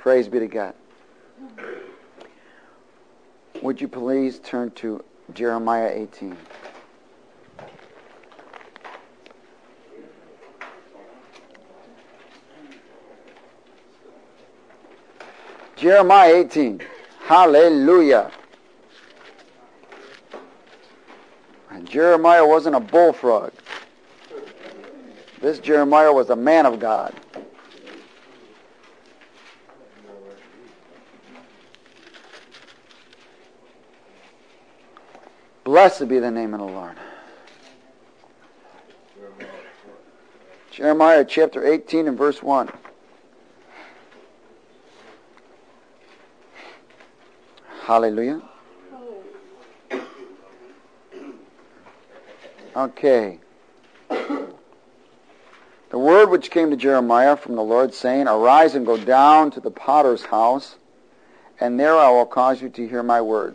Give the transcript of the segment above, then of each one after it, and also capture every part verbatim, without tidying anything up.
Praise be to God. Would you please turn to Jeremiah eighteen? Jeremiah eighteen. Hallelujah. And Jeremiah wasn't a bullfrog. This Jeremiah was a man of God. Blessed be the name of the Lord. Jeremiah chapter eighteen and verse one. Hallelujah. Okay. The word which came to Jeremiah from the Lord, saying, Arise and go down to the potter's house, and there I will cause you to hear my words.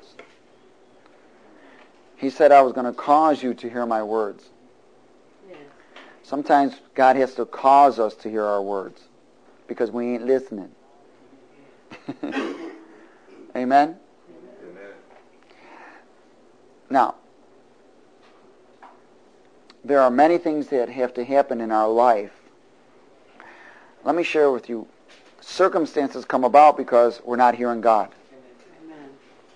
He said I was going to cause you to hear my words. Yes. Sometimes God has to cause us to hear our words because we ain't listening. Amen? Amen? Now, there are many things that have to happen in our life. Let me share with you. Circumstances come about because we're not hearing God. Amen.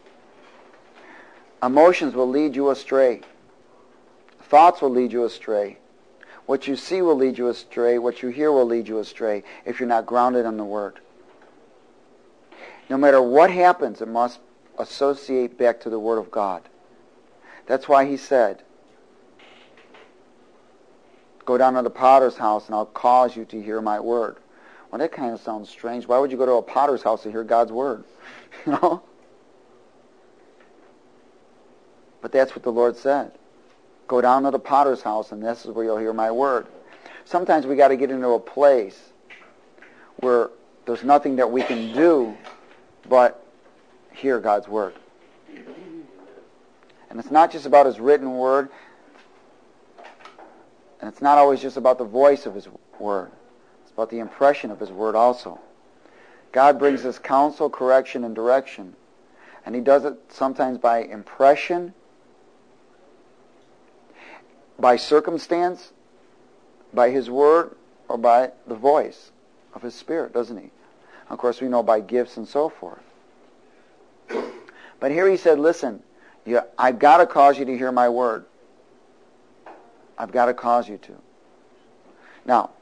Emotions will lead you astray. Thoughts will lead you astray. What you see will lead you astray. What you hear will lead you astray if you're not grounded in the Word. No matter what happens, it must associate back to the Word of God. That's why he said, Go down to the potter's house and I'll cause you to hear my word. Well, that kind of sounds strange. Why would you go to a potter's house to hear God's word? You know? But that's what the Lord said. Go down to the potter's house and this is where you'll hear my word. Sometimes we got to get into a place where there's nothing that we can do but hear God's word. And it's not just about his written word. And it's not always just about the voice of his word. It's about the impression of his word also. God brings us counsel, correction, and direction. And he does it sometimes by impression, by circumstance, by his word, or by the voice of his Spirit, doesn't he? Of course, we know by gifts and so forth. But here he said, listen, you, I've got to cause you to hear my word. I've got to cause you to. Now,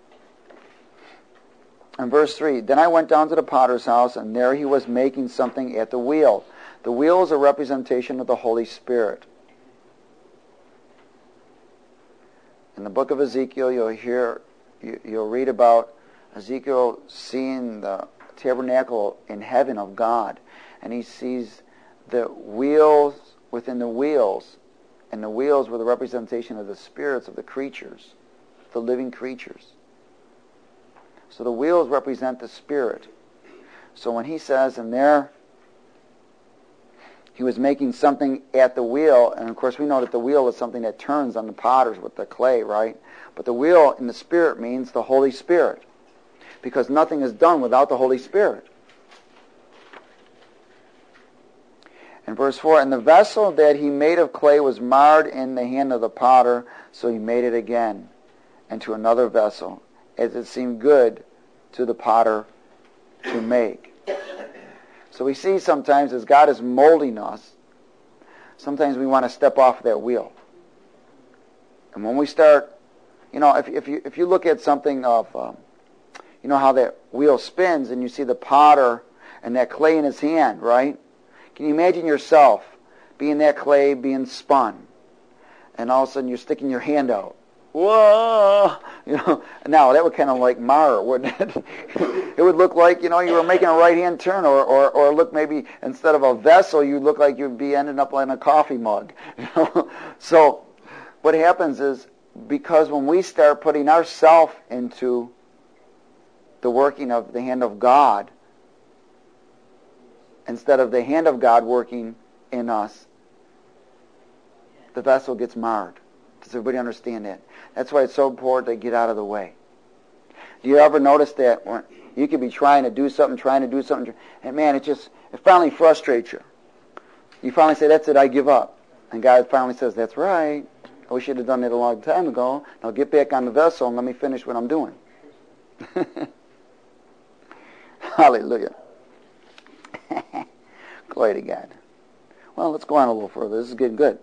in verse three, then I went down to the potter's house, and there he was making something at the wheel. The wheel is a representation of the Holy Spirit. In the book of Ezekiel, you'll hear, you, you'll read about Ezekiel seeing the tabernacle in heaven of God, and he sees the wheels within the wheels, and the wheels were the representation of the spirits of the creatures, the living creatures. So the wheels represent the Spirit. So when he says, and there he was making something at the wheel, and of course we know that the wheel is something that turns on the potters with the clay, right? But the wheel in the Spirit means the Holy Spirit, because nothing is done without the Holy Spirit. In verse four, and the vessel that he made of clay was marred in the hand of the potter, so he made it again into another vessel, as it seemed good to the potter to make. So we see sometimes as God is molding us, sometimes we want to step off that wheel. And when we start, you know, if, if you if you look at something of, um, you know how that wheel spins and you see the potter and that clay in his hand, right? Can you imagine yourself being that clay being spun, and all of a sudden you're sticking your hand out? Whoa! You know, now that would kind of like mar, wouldn't it? It would look like, you know, you were making a right-hand turn, or, or, or look maybe instead of a vessel, you'd look like you'd be ending up in a coffee mug. You know? So what happens is, because when we start putting ourselves into the working of the hand of God, instead of the hand of God working in us, the vessel gets marred. Does everybody understand that? That's why it's so important to get out of the way. Do you ever notice that when, You could be trying to do something, trying to do something, and man, it just, it finally frustrates you. You finally say, that's it, I give up. And God finally says, that's right. I wish you'd have done it a long time ago. Now get back on the vessel and let me finish what I'm doing. Hallelujah. Glory to God. Well, let's go on a little further. This is getting good.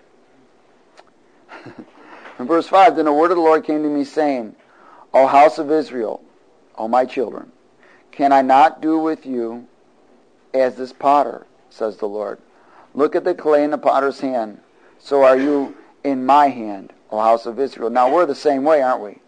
In verse five, then the word of the Lord came to me, saying, O house of Israel, O my children, can I not do with you as this potter, says the Lord? Look at the clay in the potter's hand. So are you in my hand, O house of Israel. Now we're the same way, aren't we?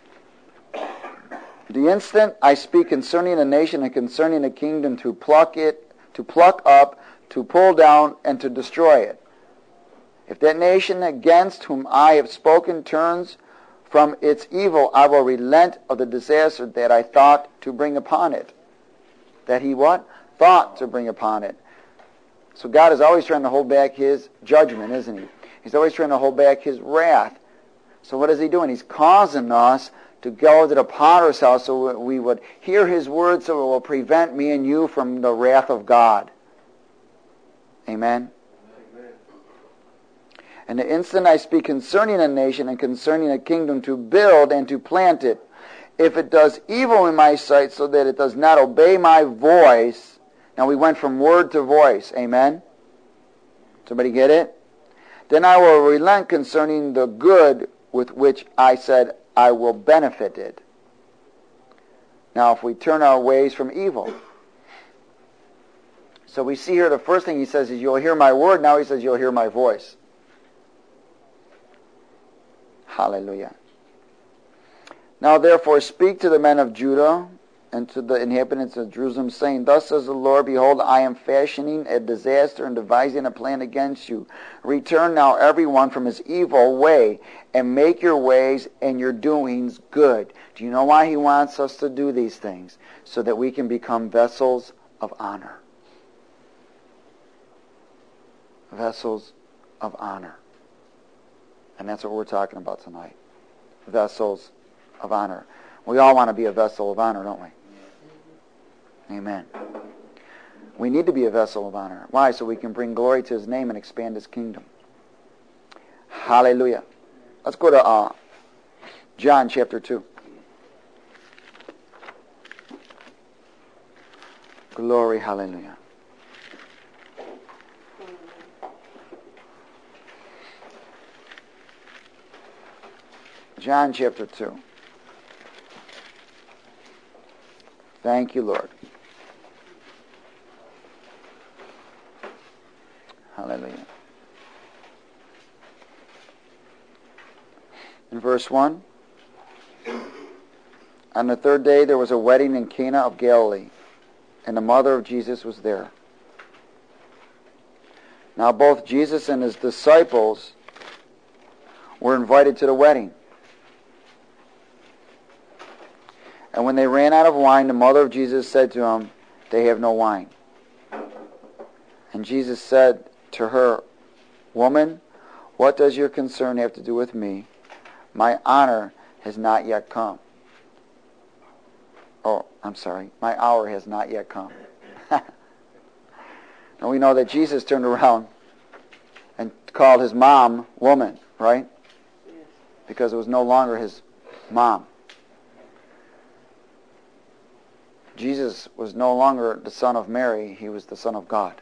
The instant I speak concerning a nation and concerning a kingdom, to pluck it, to pluck up, to pull down, and to destroy it. If that nation against whom I have spoken turns from its evil, I will relent of the disaster that I thought to bring upon it. That he what? Thought to bring upon it. So God is always trying to hold back his judgment, isn't he? He's always trying to hold back his wrath. So what is he doing? He's causing us to go to the potter's house so we would hear his word, so it will prevent me and you from the wrath of God. Amen? Amen. And the instant I speak concerning a nation and concerning a kingdom, to build and to plant it, if it does evil in my sight so that it does not obey my voice. Now we went from word to voice. Amen? Somebody get it? Then I will relent concerning the good with which I said I will benefit it. Now if we turn our ways from evil. So we see here the first thing he says is, you'll hear my word. Now he says, you'll hear my voice. Hallelujah. Now therefore speak to the men of Judah and to the inhabitants of Jerusalem, saying, thus says the Lord, behold, I am fashioning a disaster and devising a plan against you. Return now everyone from his evil way, and make your ways and your doings good. Do you know why he wants us to do these things? So that we can become vessels of honor. Vessels of honor. And that's what we're talking about tonight. Vessels of honor. We all want to be a vessel of honor, don't we? Amen. We need to be a vessel of honor. Why? So we can bring glory to his name and expand his kingdom. Hallelujah. Let's go to uh, John chapter two. Glory, hallelujah. John chapter two. Thank you, Lord. Hallelujah. In verse one, on the third day there was a wedding in Cana of Galilee, and the mother of Jesus was there. Now both Jesus and his disciples were invited to the wedding. And when they ran out of wine, the mother of Jesus said to him, they have no wine. And Jesus said to her, woman, what does your concern have to do with me? My honor has not yet come. Oh, I'm sorry. My hour has not yet come. And we know that Jesus turned around and called his mom woman, right? Because it was no longer his mom. Jesus was no longer the son of Mary. He was the son of God.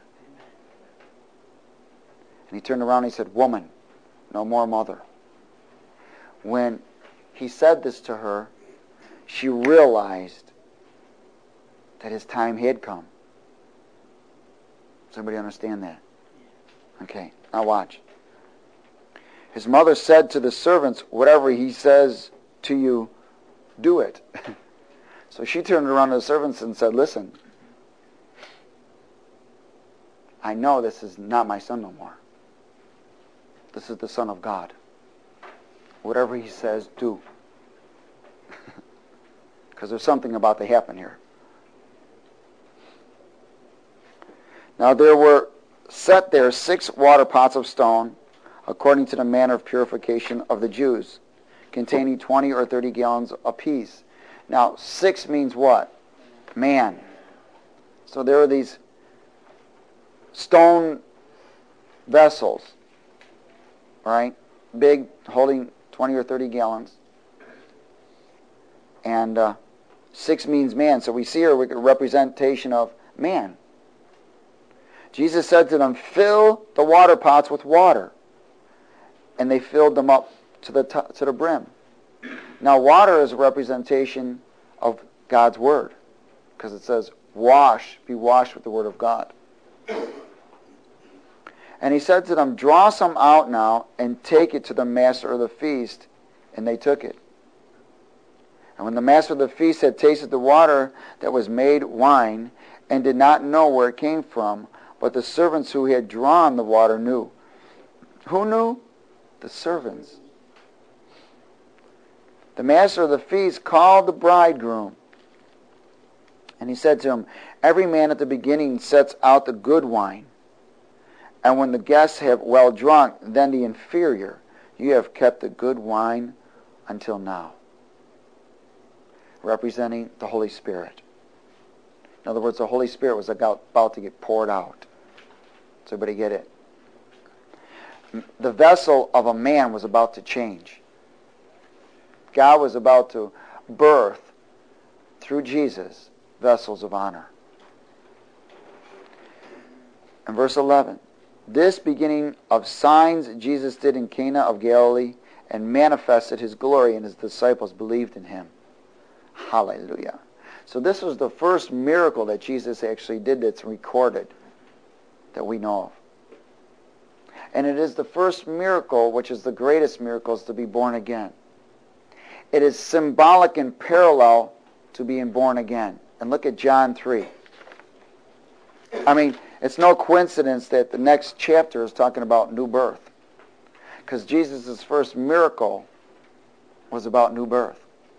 And he turned around and he said, woman, no more mother. When he said this to her, she realized that his time had come. Does everybody understand that? Okay, now watch. His mother said to the servants, whatever he says to you, do it. So she turned around to the servants and said, listen, I know this is not my son no more. This is the Son of God. Whatever he says, do. Because there's something about to happen here. Now there were set there six water pots of stone, according to the manner of purification of the Jews, containing twenty or thirty gallons apiece. Now, six means what? man. So there were these stone vessels, right? Big, holding twenty or thirty gallons. And uh, six means man. So we see here a representation of man. Jesus said to them, fill the water pots with water. And they filled them up to the to, to the brim. Now water is a representation of God's Word. Because it says, wash, be washed with the Word of God. And he said to them, draw some out now and take it to the master of the feast. And they took it. And when the master of the feast had tasted the water that was made wine, and did not know where it came from, but the servants who had drawn the water knew. Who knew? The servants. The master of the feast called the bridegroom. And he said to him, every man at the beginning sets out the good wine. And when the guests have well drunk, then the inferior. You have kept the good wine until now. Representing the Holy Spirit. In other words, the Holy Spirit was about to get poured out. Does everybody get it? The vessel of a man was about to change. God was about to birth, through Jesus, vessels of honor. In verse eleven, this beginning of signs Jesus did in Cana of Galilee and manifested his glory, and his disciples believed in him. Hallelujah. So this was the first miracle that Jesus actually did that's recorded, that we know of. And it is the first miracle, which is the greatest miracle, is to be born again. It is symbolic and parallel to being born again. And look at John three. I mean, it's no coincidence that the next chapter is talking about new birth. Because Jesus' first miracle was about new birth.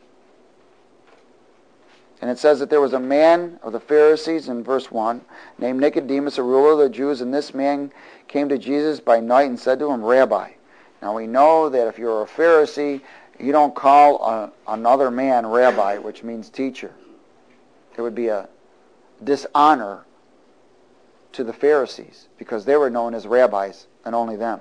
And it says that there was a man of the Pharisees in verse one, named Nicodemus, a ruler of the Jews, and this man came to Jesus by night and said to him, Rabbi. Now we know that if you're a Pharisee, you don't call a, another man rabbi, which means teacher. It would be a dishonor to the Pharisees, because they were known as rabbis, and only them.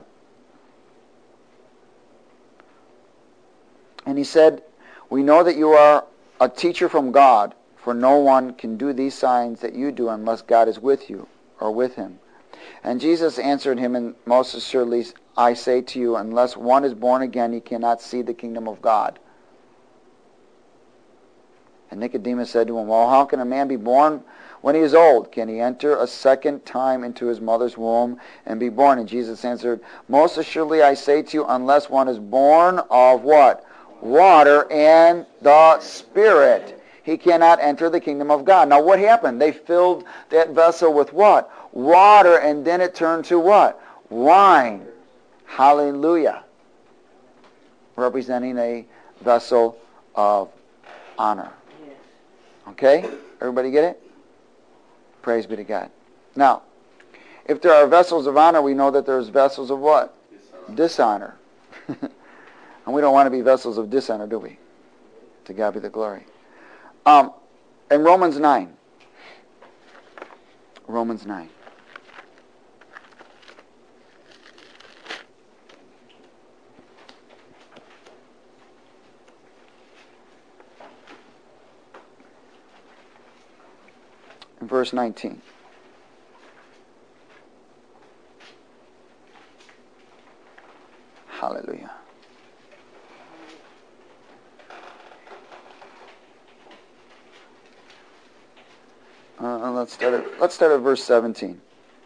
And he said, we know that you are a teacher from God, for no one can do these signs that you do unless God is with you, or with him. And Jesus answered him, and most assuredly I say to you, unless one is born again, he cannot see the kingdom of God. And Nicodemus said to him, well, how can a man be born when he is old? Can he enter a second time into his mother's womb and be born? And Jesus answered, most assuredly I say to you, unless one is born of what? Water and the Spirit, he cannot enter the kingdom of God. Now what happened? They filled that vessel with what? Water, and then it turned to what? Wine. Hallelujah. Representing a vessel of honor. Okay? Everybody get it? Praise be to God. Now, if there are vessels of honor, we know that there's vessels of what? Dishonor. Dishonor. And we don't want to be vessels of dishonor, do we? To God be the glory. Um, in Romans nine. Romans nine. In verse nineteen. Hallelujah. Uh, let's start at, let's start at verse seventeen.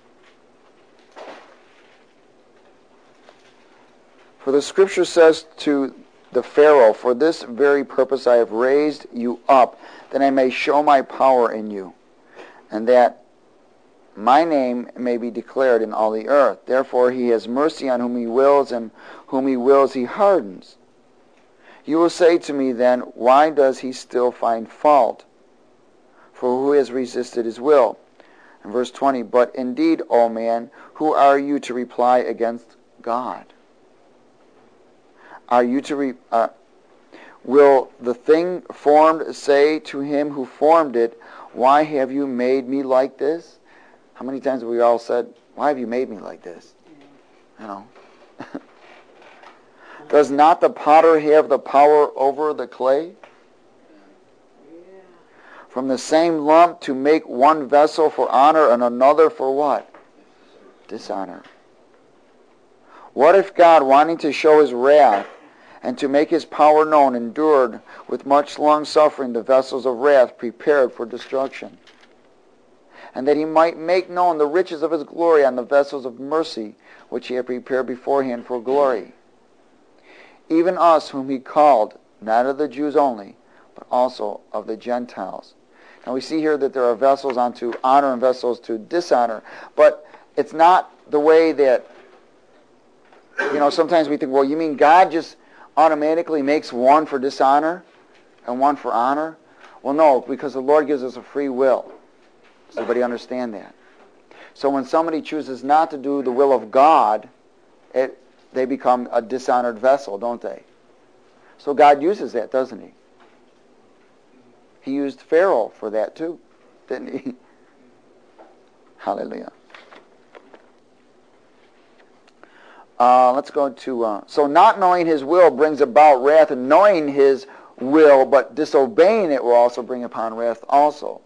For the scripture says to the Pharaoh, for this very purpose I have raised you up, that I may show my power in you, and that my name may be declared in all the earth. Therefore he has mercy on whom he wills, and whom he wills he hardens. You will say to me then, why does he still find fault? For who has resisted his will? In verse twenty, but indeed, O man, who are you to reply against God? Are you to re, uh, will the thing formed say to him who formed it, why have you made me like this? How many times have we all said, why have you made me like this? You know. Does not the potter have the power over the clay? From the same lump to make one vessel for honor and another for what? Dishonor. What if God, wanting to show his wrath and to make his power known, endured with much long suffering the vessels of wrath prepared for destruction, and that he might make known the riches of his glory on the vessels of mercy which he had prepared beforehand for glory? Even us whom he called, not of the Jews only, but also of the Gentiles. Now we see here that there are vessels unto honor and vessels to dishonor, but it's not the way that, you know, sometimes we think, well, you mean God just automatically makes one for dishonor and one for honor? Well, no, because the Lord gives us a free will. Does everybody understand that? So when somebody chooses not to do the will of God, it, they become a dishonored vessel, don't they? So God uses that, doesn't he? He used Pharaoh for that too, didn't he? Hallelujah. Uh, let's go to, uh, so not knowing his will brings about wrath, and knowing his will but disobeying it will also bring upon wrath also.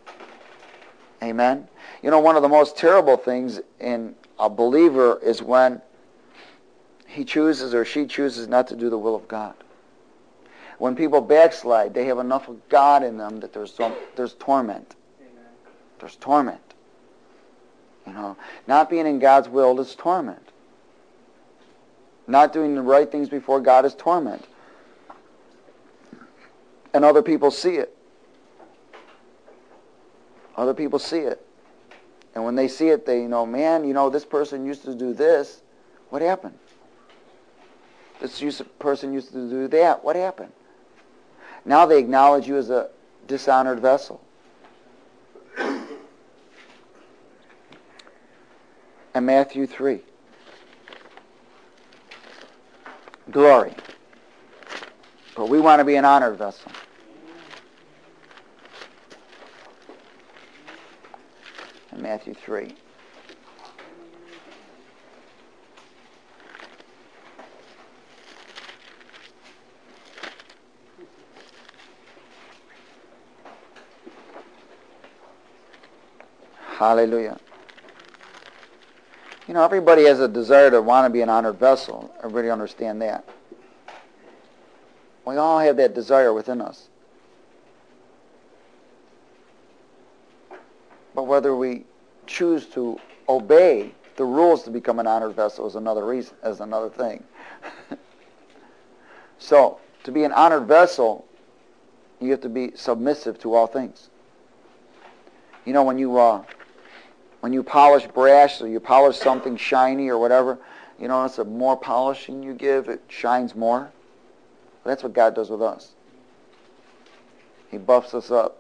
Amen? You know, one of the most terrible things in a believer is when he chooses or she chooses not to do the will of God. When people backslide, they have enough of God in them that there's some, there's torment. Amen. There's torment. You know, not being in God's will is torment. Not doing the right things before God is torment. And other people see it. Other people see it. And when they see it, they, you know, man, you know, this person used to do this. What happened? This person used to do that. What happened? Now they acknowledge you as a dishonored vessel. And Matthew three. Glory. But we want to be an honored vessel. In Matthew three. Hallelujah. You know, everybody has a desire to want to be an honored vessel. Everybody understand that. We all have that desire within us. But whether we choose to obey the rules to become an honored vessel is another reason, is another thing. So, to be an honored vessel, you have to be submissive to all things. You know, when you uh, when you polish brass or you polish something shiny or whatever, you notice the more polishing you give, it shines more. That's what God does with us. He buffs us up.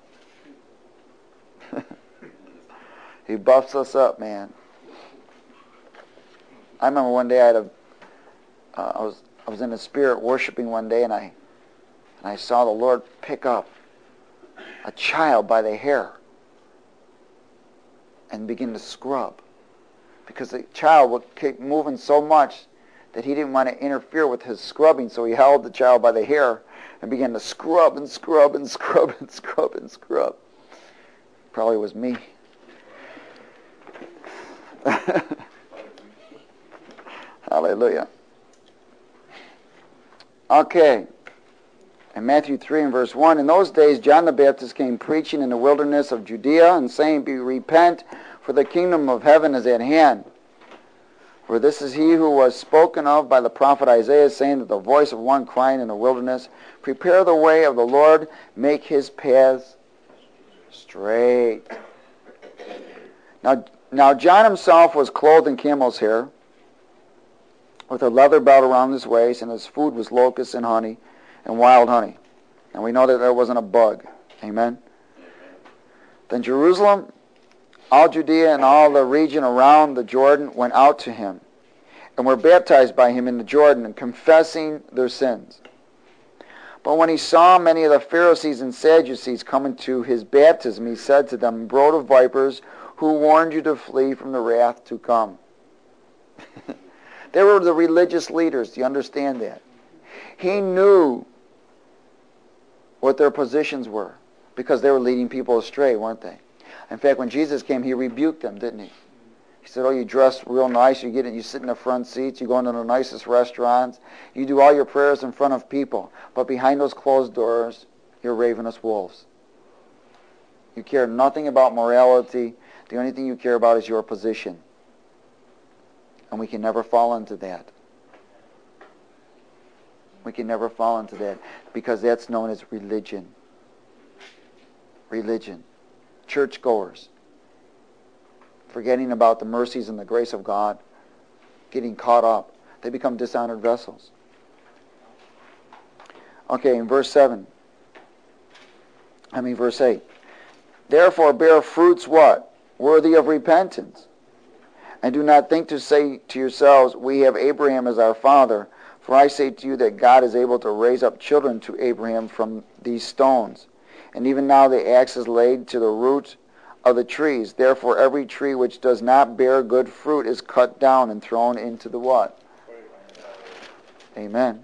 He buffs us up, man. I remember one day I had a, uh, I was I was in the spirit worshiping one day, and I and I saw the Lord pick up a child by the hair and begin to scrub, because the child would keep moving so much that he didn't want to interfere with his scrubbing, so he held the child by the hair and began to scrub and scrub and scrub and scrub and scrub. Probably was me. Hallelujah. Okay. In Matthew three and verse one, in those days John the Baptist came preaching in the wilderness of Judea and saying, "Be repent, for the kingdom of heaven is at hand. For this is he who was spoken of by the prophet Isaiah, saying that the voice of one crying in the wilderness, prepare the way of the Lord, make his paths straight." Now, now John himself was clothed in camel's hair, with a leather belt around his waist, and his food was locusts and honey, and wild honey. And we know that there wasn't a bug. Amen? Then Jerusalem, all Judea, and all the region around the Jordan went out to him, and were baptized by him in the Jordan, and confessing their sins. But when he saw many of the Pharisees and Sadducees coming to his baptism, he said to them, Brood of vipers, who warned you to flee from the wrath to come? They were the religious leaders. Do you understand that? He knew what their positions were because they were leading people astray, weren't they? In fact, when Jesus came, he rebuked them, didn't he? He said, oh, you dress real nice, you get it, you sit in the front seats, you go into the nicest restaurants, you do all your prayers in front of people, but behind those closed doors, you're ravenous wolves. You care nothing about morality. The only thing you care about is your position. And we can never fall into that. We can never fall into that because that's known as religion. Religion. Churchgoers. Forgetting about the mercies and the grace of God, getting caught up. They become dishonored vessels. Okay, in verse seven. I mean verse eight. Therefore bear fruits what? Worthy of repentance. And do not think to say to yourselves, we have Abraham as our father. For I say to you that God is able to raise up children to Abraham from these stones. And even now the axe is laid to the root of the trees. Therefore every tree which does not bear good fruit is cut down and thrown into the what? Amen.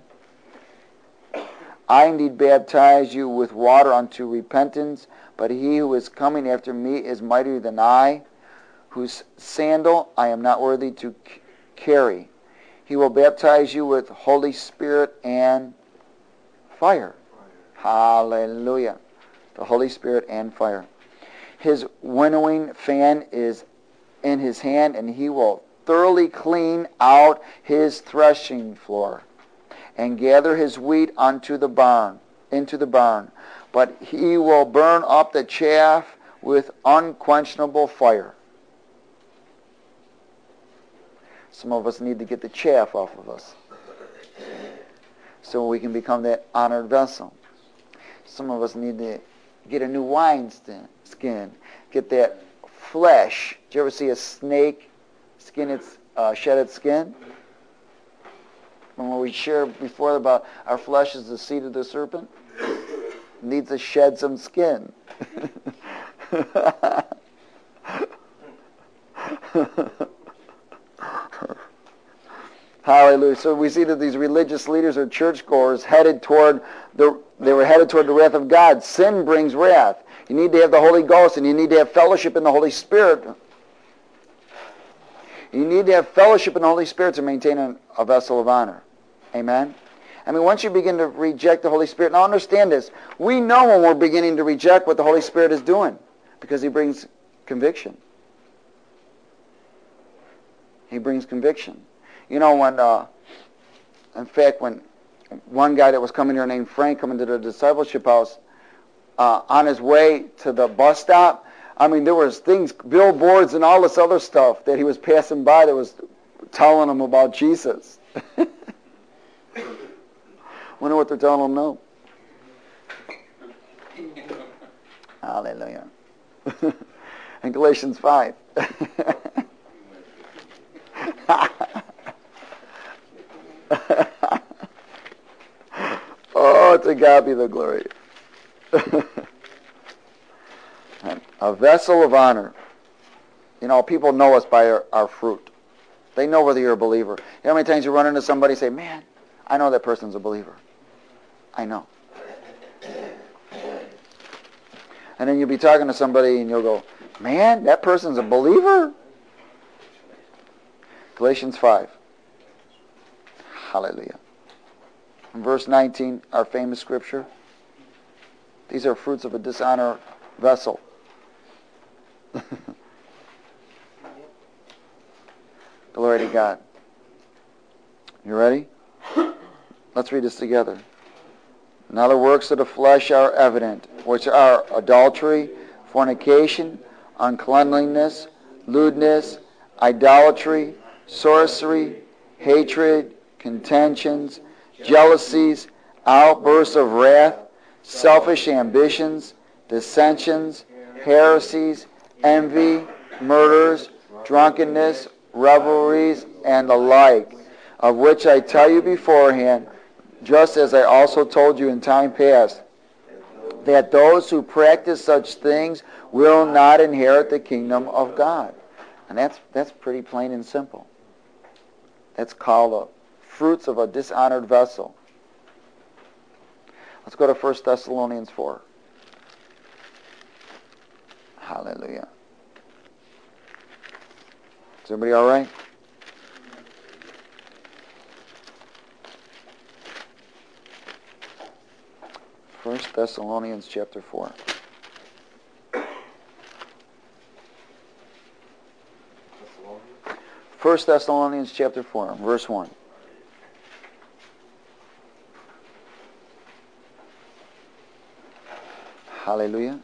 I indeed baptize you with water unto repentance, but he who is coming after me is mightier than I, whose sandal I am not worthy to c- carry. He will baptize you with Holy Spirit and fire. Hallelujah. The Holy Spirit and fire. His winnowing fan is in his hand, and he will thoroughly clean out his threshing floor, and gather his wheat unto the barn, into the barn. But he will burn up the chaff with unquenchable fire. Some of us need to get the chaff off of us so we can become that honored vessel. Some of us need to get a new wine skin, get that flesh. Did you ever see a snake skin its uh, shed its skin? When we shared before about our flesh is the seed of the serpent, it needs to shed some skin. Hallelujah. So we see that these religious leaders or churchgoers headed toward the they were headed toward the wrath of God. Sin brings wrath. You need to have the Holy Ghost, and you need to have fellowship in the Holy Spirit. You need to have fellowship in the Holy Spirit to maintain a, a vessel of honor. Amen? I mean, once you begin to reject the Holy Spirit, now understand this, we know when we're beginning to reject what the Holy Spirit is doing, because he brings conviction. He brings conviction. You know, when, uh, in fact, when one guy that was coming here named Frank coming to the discipleship house, uh, on his way to the bus stop, I mean, there was things, billboards and all this other stuff that he was passing by that was telling him about Jesus. Wonder what they're telling him now. Hallelujah. In Galatians five. Oh, to God be the glory. A vessel of honor. You know, people know us by our, our fruit. They know whether you're a believer. You know how many times you run into somebody and say, man, I know that person's a believer. I know. And then you'll be talking to somebody and you'll go, man, that person's a believer? Galatians five. Hallelujah. In verse nineteen, our famous scripture. These are fruits of a dishonored vessel. Glory to God. You ready? Let's read this together. Now the works of the flesh are evident, which are adultery, fornication, uncleanliness, lewdness, idolatry, sorcery, hatred, contentions, jealousies, outbursts of wrath, selfish ambitions, dissensions, heresies, envy, murders, drunkenness, revelries, and the like, of which I tell you beforehand, just as I also told you in time past, that those who practice such things will not inherit the kingdom of God. And that's that's pretty plain and simple. That's called the fruits of a dishonored vessel. Let's go to First Thessalonians four. Hallelujah. Is everybody all right? First Thessalonians chapter four. First Thessalonians chapter four, verse one. Hallelujah.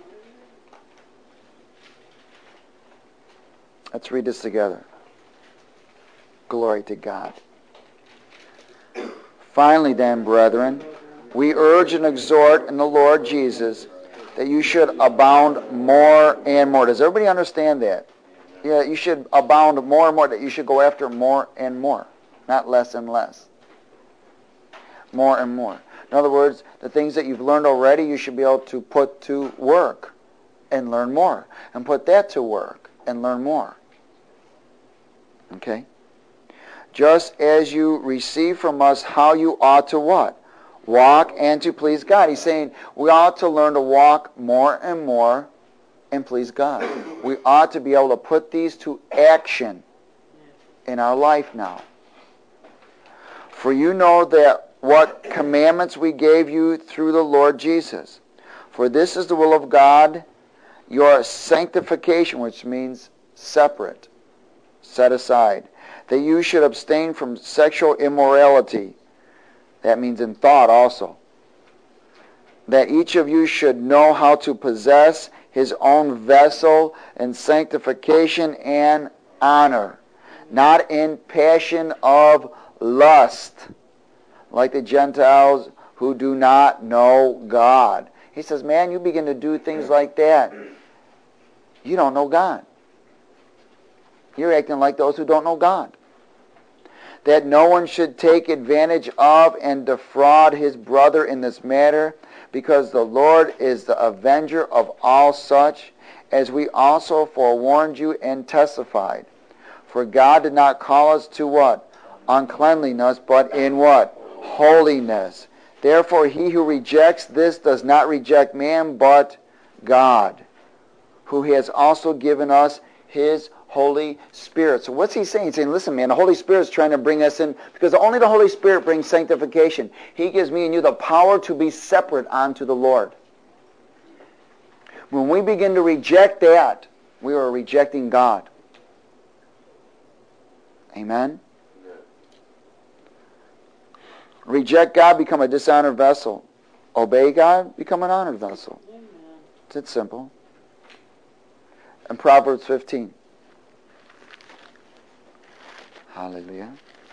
Let's read this together. Glory to God. Finally then, brethren, we urge and exhort in the Lord Jesus that you should abound more and more. Does everybody understand that? Yeah, you should abound more and more, that you should go after more and more, not less and less. More and more. In other words, the things that you've learned already, you should be able to put to work and learn more. And put that to work and learn more. Okay? Just as you receive from us how you ought to what? Walk and to please God. He's saying we ought to learn to walk more and more and please God. We ought to be able to put these to action in our life now. For you know that what commandments we gave you through the Lord Jesus. For this is the will of God, your sanctification, which means separate, set aside, that you should abstain from sexual immorality. That means in thought also. That each of you should know how to possess his own vessel in sanctification and honor, not in passion of lust, like the Gentiles who do not know God. He says, man, you begin to do things like that, you don't know God. You're acting like those who don't know God. That no one should take advantage of and defraud his brother in this matter, because the Lord is the avenger of all such, as we also forewarned you and testified. For God did not call us to what? Uncleanliness, but in what? Holiness. Therefore he who rejects this does not reject man, but God, who has also given us his Holy Spirit. So what's he saying? He's saying, listen, man, the Holy Spirit is trying to bring us in, because only the Holy Spirit brings sanctification. He gives me and you the power to be separate unto the Lord. When we begin to reject that, we are rejecting God. Amen? Reject God, become a dishonored vessel. Obey God, become an honored vessel. Amen. It's simple. And Proverbs fifteen. Hallelujah.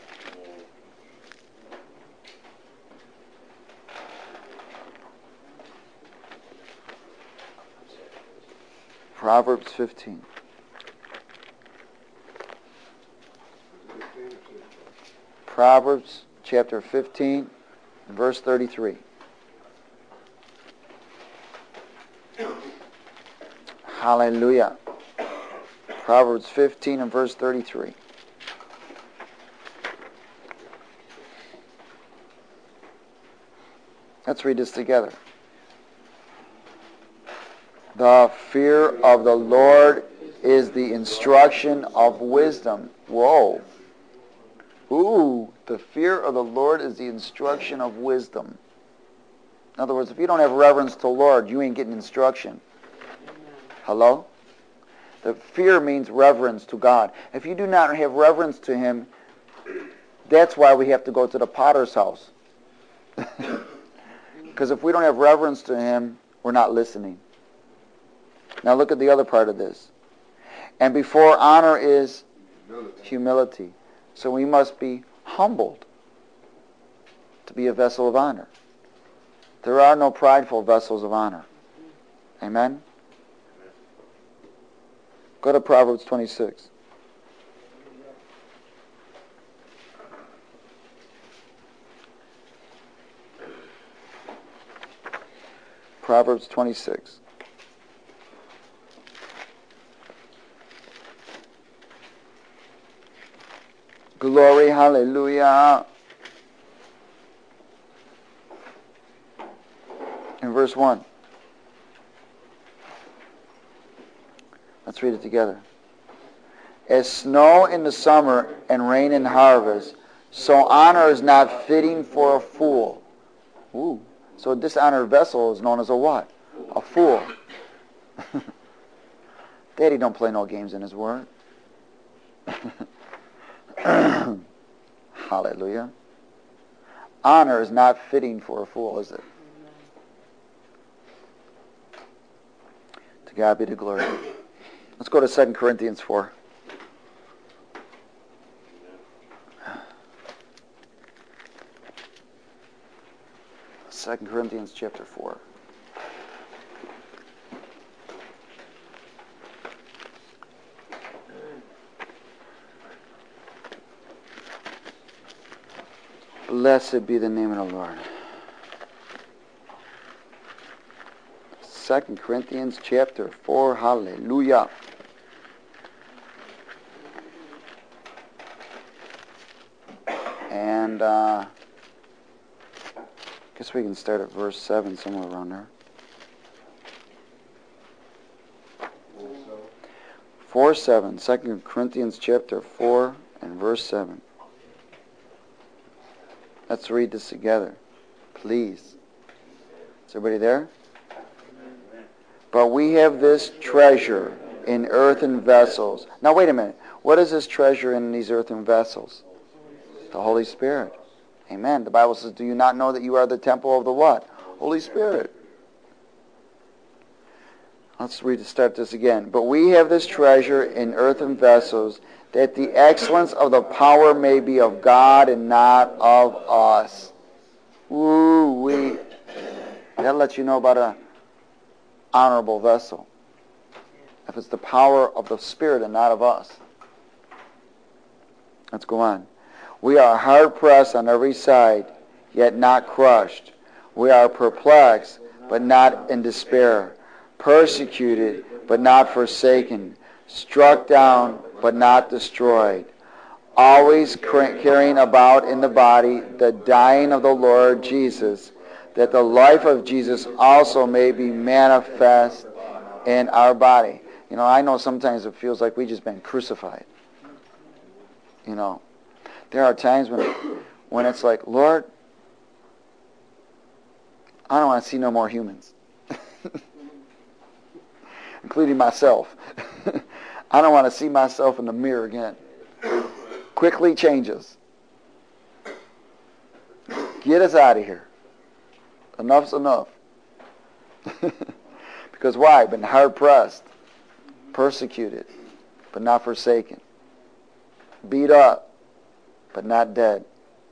Proverbs fifteen. Proverbs chapter fifteen, verse thirty-three. Hallelujah. Proverbs fifteen and verse thirty-three. Let's read this together. The fear of the Lord is the instruction of wisdom. Whoa. Ooh, the fear of the Lord is the instruction of wisdom. In other words, if you don't have reverence to the Lord, you ain't getting instruction. Hello? The fear means reverence to God. If you do not have reverence to Him, that's why we have to go to the potter's house. Because if we don't have reverence to Him, we're not listening. Now look at the other part of this. And before honor is humility. humility. So we must be humbled to be a vessel of honor. There are no prideful vessels of honor. Amen? Go to Proverbs twenty-six. Proverbs twenty-six. Glory, hallelujah. In verse one. Let's read it together. As snow in the summer and rain in harvest, so honor is not fitting for a fool. Ooh. So a dishonored vessel is known as a what? A fool. Daddy don't play no games in his word. Hallelujah. Honor is not fitting for a fool, is it? To God be the glory. Let's go to Second Corinthians four. Second Corinthians chapter four. Blessed be the name of the Lord. Second Corinthians chapter four. Hallelujah. And uh, I guess we can start at verse seven, somewhere around there. four seven. Second Corinthians chapter four and verse seven. Let's read this together, please. Is everybody there? But we have this treasure in earthen vessels. Now wait a minute. What is this treasure in these earthen vessels? The Holy Spirit. Amen. The Bible says, do you not know that you are the temple of the what? Holy Spirit. Let's read to start this again. But we have this treasure in earthen vessels, that the excellence of the power may be of God and not of us. Ooh, we. That lets you know about an honorable vessel. If it's the power of the Spirit and not of us. Let's go on. We are hard pressed on every side, yet not crushed. We are perplexed, but not in despair. Persecuted, but not forsaken. Struck down, but not destroyed. Always carrying about in the body the dying of the Lord Jesus, that the life of Jesus also may be manifest in our body. You know, I know sometimes it feels like we just been crucified. You know, there are times when when it's like, Lord, I don't want to see no more humans. Including myself. I don't want to see myself in the mirror again. Quickly change us. Get us out of here. Enough's enough. Because why? Been hard pressed, persecuted, but not forsaken. Beat up, but not dead.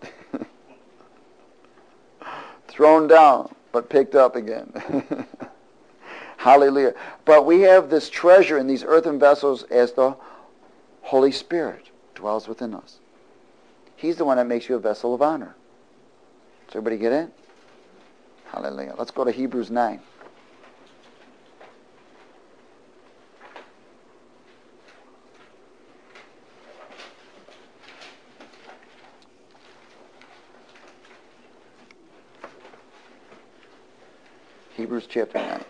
Thrown down, but picked up again. Hallelujah. But we have this treasure in these earthen vessels as the Holy Spirit dwells within us. He's the one that makes you a vessel of honor. Does everybody get it? Hallelujah. Let's go to Hebrews nine. Hebrews chapter nine.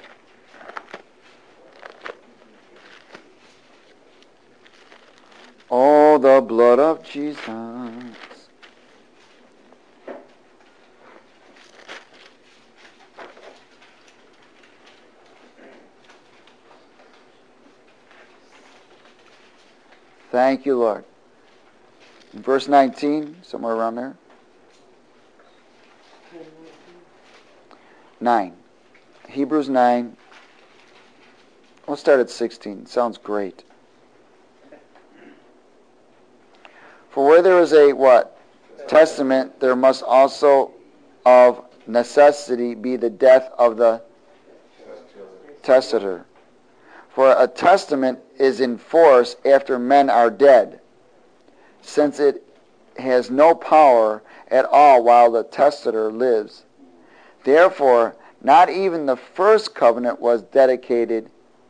Oh, the blood of Jesus. Thank you, Lord. In verse nineteen, somewhere around there. nine. Hebrews nine. We'll start at sixteen. Sounds great. For where there is a, what? Testament, there must also of necessity be the death of the testator. For a testament is in force after men are dead, since it has no power at all while the testator lives. Therefore, Not even the first covenant was dedicated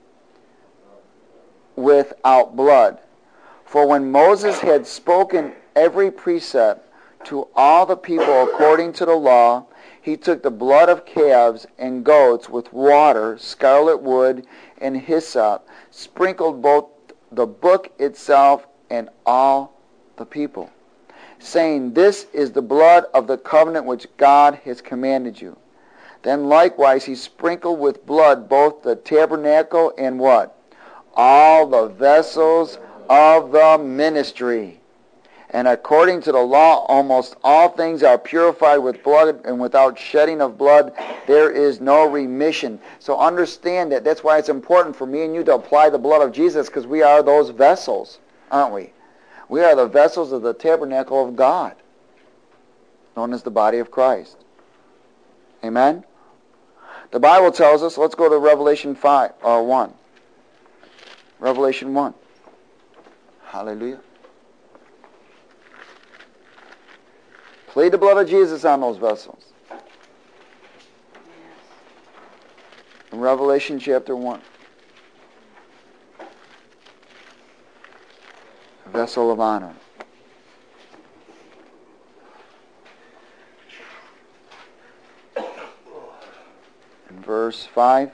without blood. For when Moses had spoken every precept to all the people according to the law, he took the blood of calves and goats with water, scarlet wood, and hyssop, sprinkled both the book itself and all the people, saying, This is the blood of the covenant which God has commanded you. Then likewise he sprinkled with blood both the tabernacle and what? All the vessels of the ministry. And according to the law, almost all things are purified with blood, and without shedding of blood, there is no remission. So understand that. That's why it's important for me and you to apply the blood of Jesus, because we are those vessels, aren't we? We are the vessels of the tabernacle of God, known as the body of Christ. Amen? The Bible tells us, let's go to Revelation five, or one. Revelation one. Hallelujah. Plead the blood of Jesus on those vessels. In Revelation chapter one. A vessel of honor. In verse five.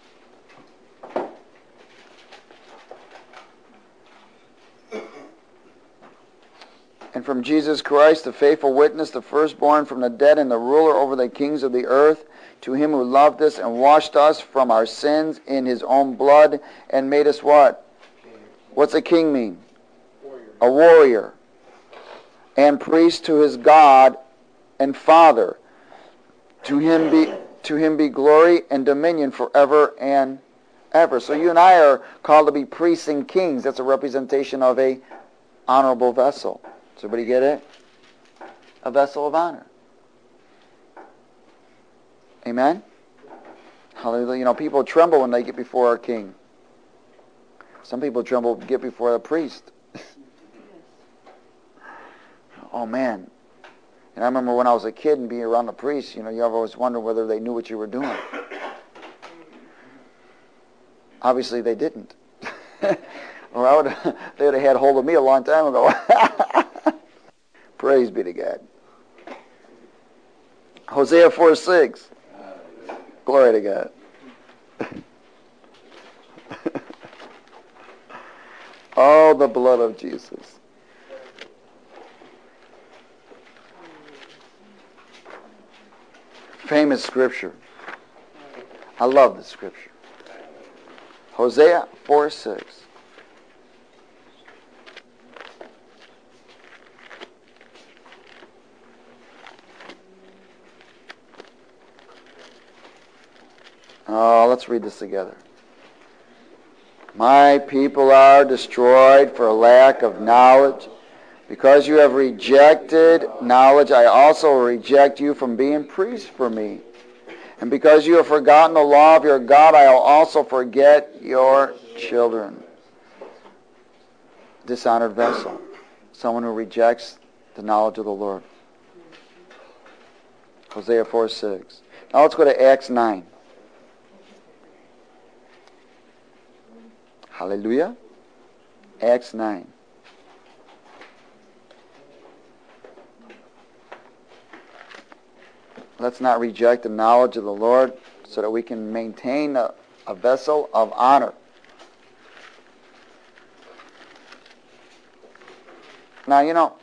And from Jesus Christ, the faithful witness, the firstborn from the dead, and the ruler over the kings of the earth, to him who loved us and washed us from our sins in his own blood, and made us what? What's a king mean? Warrior. A warrior. And priest to his God and Father. To him be to him be glory and dominion forever and ever. So you and I are called to be priests and kings. That's a representation of a honorable vessel. Does everybody get it? A vessel of honor. Amen? Hallelujah. You know, people tremble when they get before our king. Some people tremble to get before a priest. Oh, man. And I remember when I was a kid and being around the priest, you know, you always wonder whether they knew what you were doing. Obviously, they didn't. Or I would, they would have had hold of me a long time ago. Praise be to God. Hosea four six. Glory to God. Oh, the blood of Jesus. Famous scripture. I love this scripture. Hosea four six. Oh, let's read this together. My people are destroyed for lack of knowledge. Because you have rejected knowledge, I also reject you from being priests for me. And because you have forgotten the law of your God, I will also forget your children. Dishonored vessel. Someone who rejects the knowledge of the Lord. Hosea four six. Now let's go to Acts nine. Hallelujah. Acts nine. Let's not reject the knowledge of the Lord so that we can maintain a, a vessel of honor. Now, you know,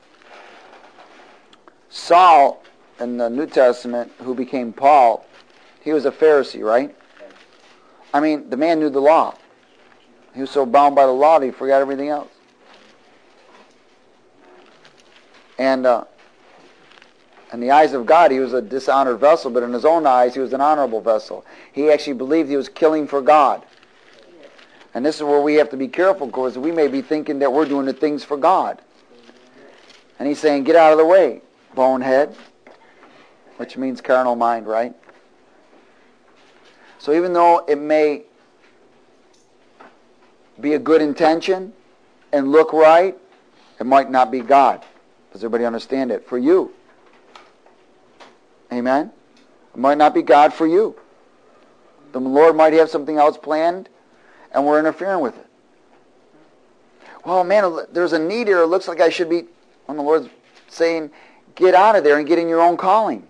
Saul in the New Testament, who became Paul, he was a Pharisee, right? I mean, the man knew the law. He was so bound by the law that he forgot everything else. And uh, in the eyes of God, he was a dishonored vessel, but in his own eyes, he was an honorable vessel. He actually believed he was killing for God. And this is where we have to be careful, because we may be thinking that we're doing the things for God. And he's saying, get out of the way, bonehead, which means carnal mind, right? So even though it may be a good intention and look right, it might not be God. Does everybody understand it? For you. Amen? It might not be God for you. The Lord might have something else planned, and we're interfering with it. Well, man, there's a need here. It looks like I should be... When the Lord's saying, get out of there and get in your own calling.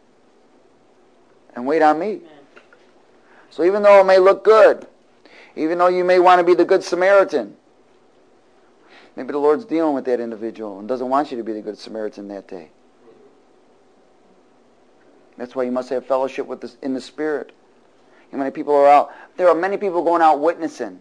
And wait on me. So even though it may look good, even though you may want to be the good Samaritan, maybe the Lord's dealing with that individual and doesn't want you to be the good Samaritan that day. That's why you must have fellowship with this in the Spirit. How many people are out? There are many people going out witnessing.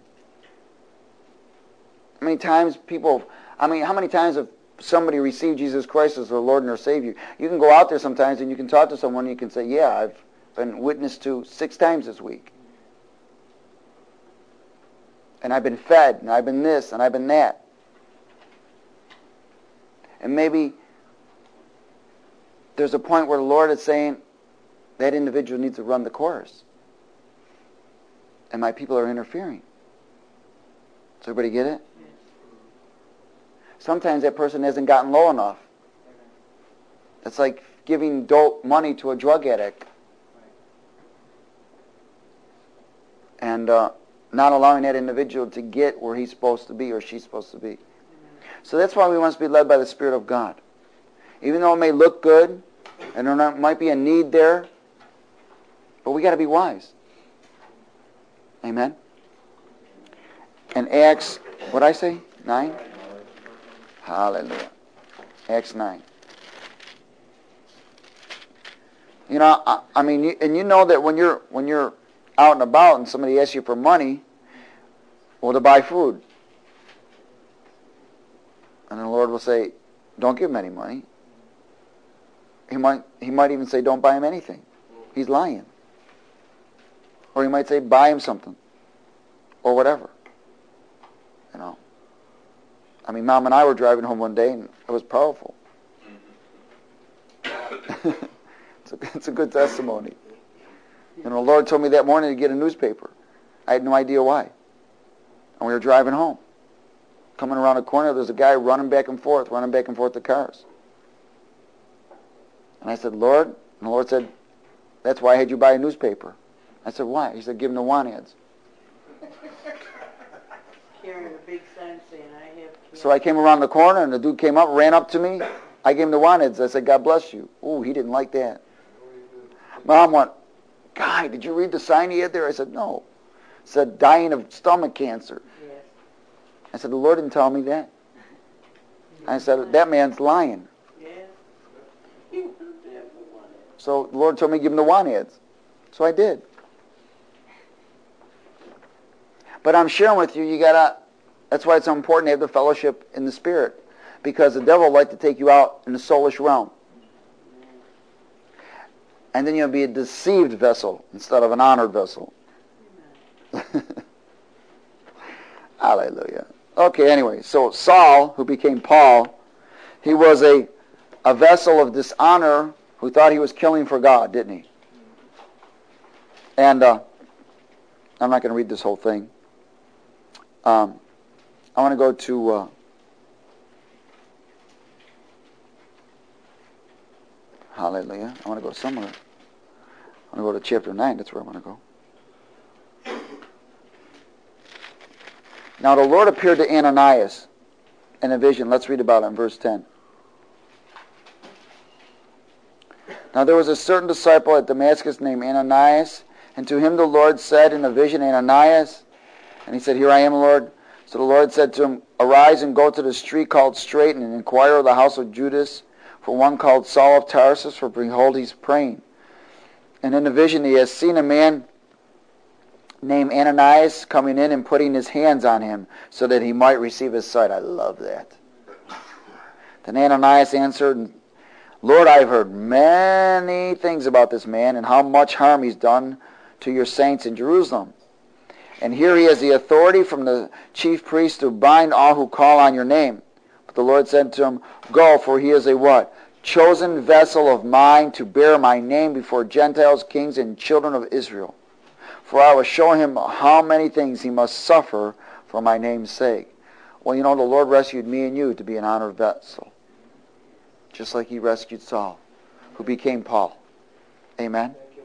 How many times people, I mean, how many times have somebody received Jesus Christ as their Lord and their Savior? You can go out there sometimes and you can talk to someone and you can say, yeah, I've been witnessed to six times this week. And I've been fed, and I've been this, and I've been that. And maybe there's a point where the Lord is saying, that individual needs to run the course. And my people are interfering. Does everybody get it? Sometimes that person hasn't gotten low enough. It's like giving dope money to a drug addict. And uh, not allowing that individual to get where he's supposed to be or she's supposed to be. So that's why we must be led by the Spirit of God. Even though it may look good, and there might be a need there, but we got to be wise. Amen? And Acts, what did I say? nine? Hallelujah. Acts nine. You know, I, I mean, you, and you know that when you're when you're out and about and somebody asks you for money, or to buy food, and the Lord will say, don't give him any money. He might he might even say, don't buy him anything. He's lying. Or he might say, buy him something. Or whatever. You know. I mean, Mom and I were driving home one day, and it was powerful. it's, a, it's a good testimony. And the Lord told me that morning to get a newspaper. I had no idea why. And we were driving home. Coming around a corner, there's a guy running back and forth, running back and forth to cars. And I said, Lord, and the Lord said, that's why I had you buy a newspaper. I said, why? He said, give him the want ads. Carrying a big sign saying, I have... So I came around the corner, and the dude came up, ran up to me. I gave him the want ads. I said, God bless you. Ooh, he didn't like that. Mom went, Guy, did you read the sign he had there? I said, no. It said, dying of stomach cancer. Yes. I said, the Lord didn't tell me that. I said, that man's lying. Yes. So the Lord told me to give him the want ads. So I did. But I'm sharing with you, you gotta, that's why it's so important to have the fellowship in the Spirit. Because the devil will like to take you out in the soulish realm. And then you'll be a deceived vessel instead of an honored vessel. Hallelujah. Okay, anyway, so Saul, who became Paul, he was a, a vessel of dishonor who thought he was killing for God, didn't he? And uh, I'm not going to read this whole thing. Um, I want to go to... Uh, Hallelujah. I want to go somewhere. I want to go to chapter nine. That's where I want to go. Now the Lord appeared to Ananias in a vision. Let's read about it in verse ten. Now there was a certain disciple at Damascus named Ananias, and to him the Lord said in a vision, Ananias. And he said, Here I am, Lord. So the Lord said to him, Arise and go to the street called Straight, and inquire of the house of Judas, for one called Saul of Tarsus, for behold, he's praying. And in the vision he has seen a man named Ananias coming in and putting his hands on him so that he might receive his sight. I love that. Then Ananias answered, Lord, I've heard many things about this man and how much harm he's done to your saints in Jerusalem. And here he has the authority from the chief priest to bind all who call on your name. But the Lord said to him, Go, for he is a what? Chosen vessel of mine to bear my name before Gentiles, kings, and children of Israel. For I will show him how many things he must suffer for my name's sake. Well, you know, the Lord rescued me and you to be an honored vessel. Just like he rescued Saul, who became Paul. Amen?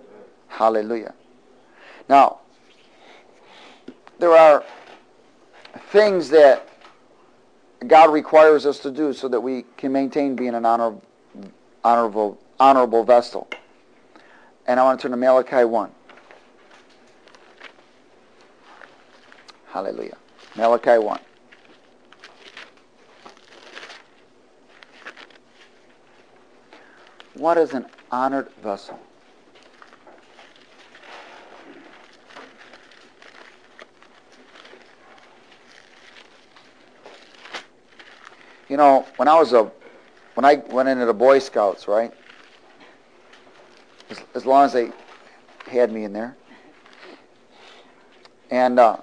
Hallelujah. Now, there are things that God requires us to do so that we can maintain being an honor, honorable, honorable vessel. And I want to turn to Malachi one. Hallelujah. Malachi one. What is an honored vessel? You know, when I was a, when I went into the Boy Scouts, right? As, as long as they had me in there, and uh,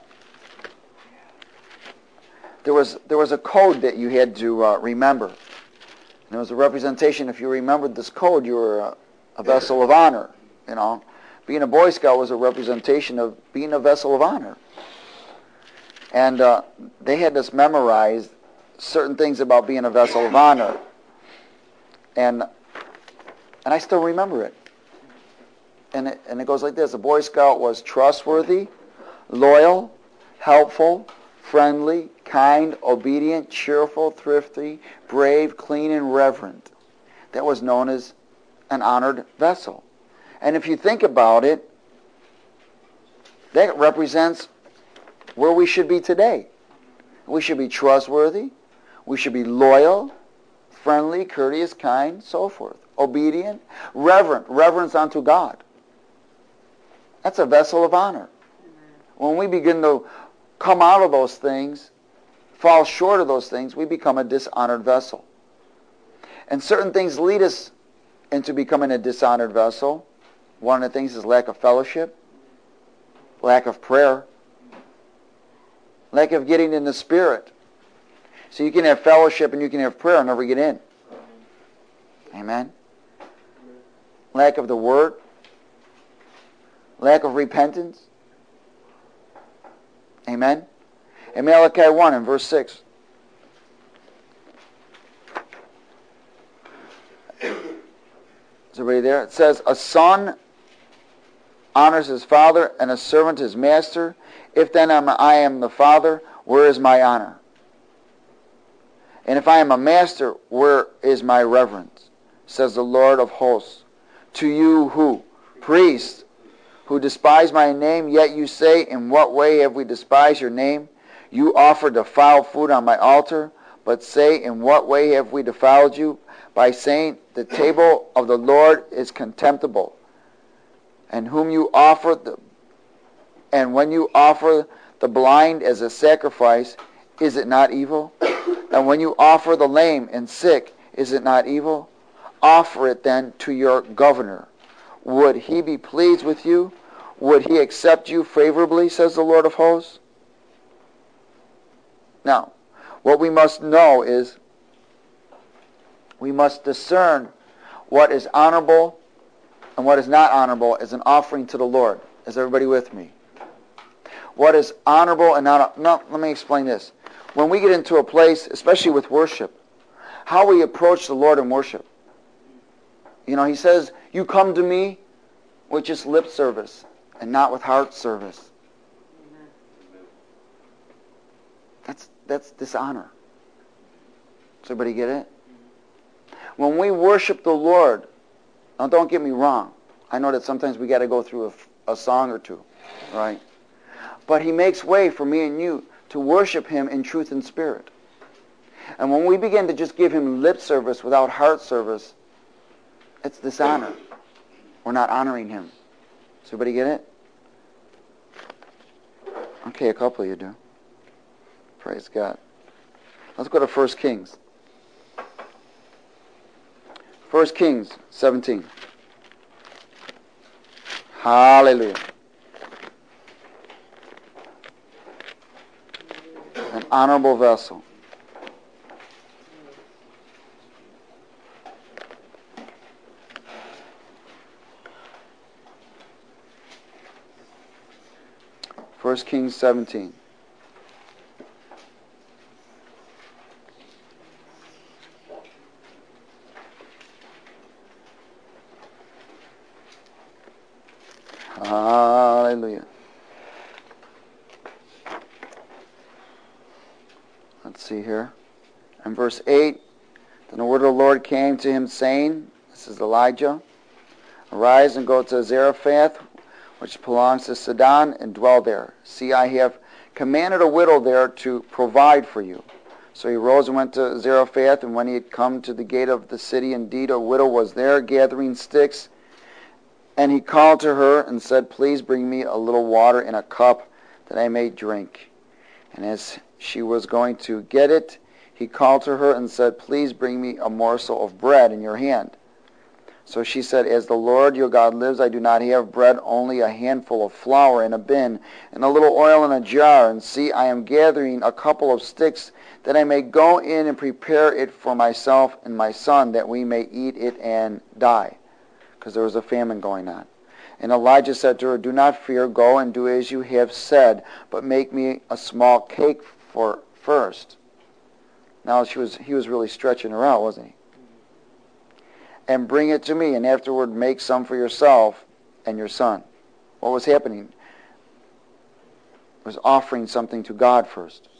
there was there was a code that you had to uh, remember. And it was a representation. If you remembered this code, you were a, a vessel of honor. You know, being a Boy Scout was a representation of being a vessel of honor. And uh, they had us memorize certain things about being a vessel of honor. And and I still remember it. And it, and it goes like this. A Boy Scout was trustworthy, loyal, helpful, friendly, kind, obedient, cheerful, thrifty, brave, clean, and reverent. That was known as an honored vessel. And if you think about it, that represents where we should be today. We should be trustworthy. We should be loyal, friendly, courteous, kind, so forth. Obedient, reverent, reverence unto God. That's a vessel of honor. When we begin to come out of those things, fall short of those things, we become a dishonored vessel. And certain things lead us into becoming a dishonored vessel. One of the things is lack of fellowship, lack of prayer, lack of getting in the Spirit. So you can have fellowship and you can have prayer and never get in. Amen? Lack of the Word, lack of repentance. Amen? In Malachi one in verse six. Is everybody there? It says, a son honors his father and a servant his master. If then I am the father, where is my honor? And if I am a master, where is my reverence? Says the Lord of hosts. To you who? Priests, who despise my name, yet you say, in what way have we despised your name? You offer defiled food on my altar, but say, in what way have we defiled you? By saying, the table of the Lord is contemptible. And whom you offer, the, and when you offer the blind as a sacrifice, is it not evil? And when you offer the lame and sick, is it not evil? Offer it then to your governor. Would he be pleased with you? Would he accept you favorably, says the Lord of hosts? Now, what we must know is we must discern what is honorable and what is not honorable as an offering to the Lord. Is everybody with me? What is honorable and not... No, let me explain this. When we get into a place, especially with worship, how we approach the Lord in worship. You know, he says, you come to me with just lip service and not with heart service. That's that's dishonor. Does everybody get it? When we worship the Lord, now don't get me wrong. I know that sometimes we got to go through a, a song or two, right? But he makes way for me and you to worship him in truth and spirit. And when we begin to just give him lip service without heart service, it's dishonor. We're not honoring him. Does everybody get it? Okay, a couple of you do. Praise God. Let's go to First Kings. First Kings seventeen. Hallelujah. An honorable vessel. First Kings seventeen. Hallelujah. Let's see here. In verse eight, then the word of the Lord came to him, saying, this is Elijah, arise and go to Zarephath, which belongs to Sidon, and dwell there. See, I have commanded a widow there to provide for you. So he rose and went to Zarephath, and when he had come to the gate of the city, indeed a widow was there gathering sticks. And he called to her and said, please bring me a little water in a cup that I may drink. And as she was going to get it, he called to her and said, please bring me a morsel of bread in your hand. So she said, as the Lord your God lives, I do not have bread, only a handful of flour in a bin, and a little oil in a jar. And see, I am gathering a couple of sticks, that I may go in and prepare it for myself and my son, that we may eat it and die. Because there was a famine going on. And Elijah said to her, do not fear, go and do as you have said, but make me a small cake for first. Now she was, he was really stretching her out, wasn't he? And bring it to me, and afterward make some for yourself and your son. What was happening? It was offering something to God first.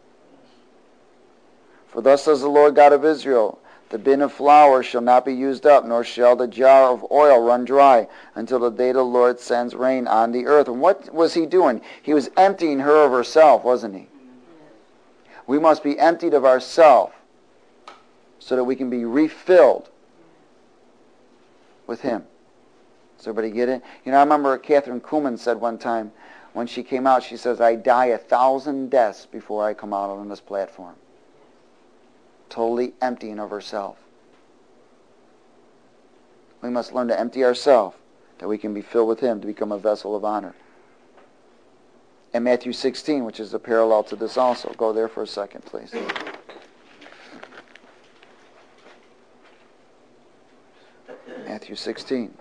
For thus says the Lord God of Israel, the bin of flour shall not be used up, nor shall the jar of oil run dry, until the day the Lord sends rain on the earth. And what was he doing? He was emptying her of herself, wasn't he? We must be emptied of ourselves so that we can be refilled with him. Does everybody get it? You know, I remember Catherine Kuhlman said one time, when she came out, she says, I die a thousand deaths before I come out on this platform. Totally emptying of herself. We must learn to empty ourselves that we can be filled with him to become a vessel of honor. And Matthew sixteen, which is a parallel to this also. Go there for a second, please. Matthew sixteen.